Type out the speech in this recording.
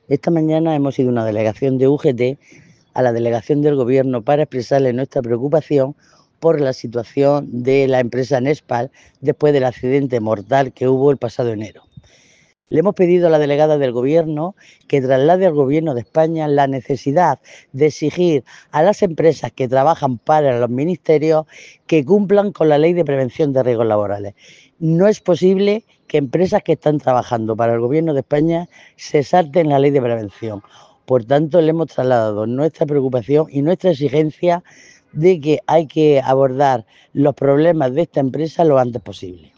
Esta mañana hemos ido una delegación de UGT a la delegación del Gobierno para expresarle nuestra preocupación por la situación de la empresa Nespal después del accidente mortal que hubo el pasado enero. Le hemos pedido a la delegada del Gobierno que traslade al Gobierno de España la necesidad de exigir a las empresas que trabajan para los ministerios que cumplan con la Ley de Prevención de Riesgos Laborales. No es posible que empresas que están trabajando para el Gobierno de España se salten la Ley de Prevención. Por tanto, le hemos trasladado nuestra preocupación y nuestra exigencia de que hay que abordar los problemas de esta empresa lo antes posible.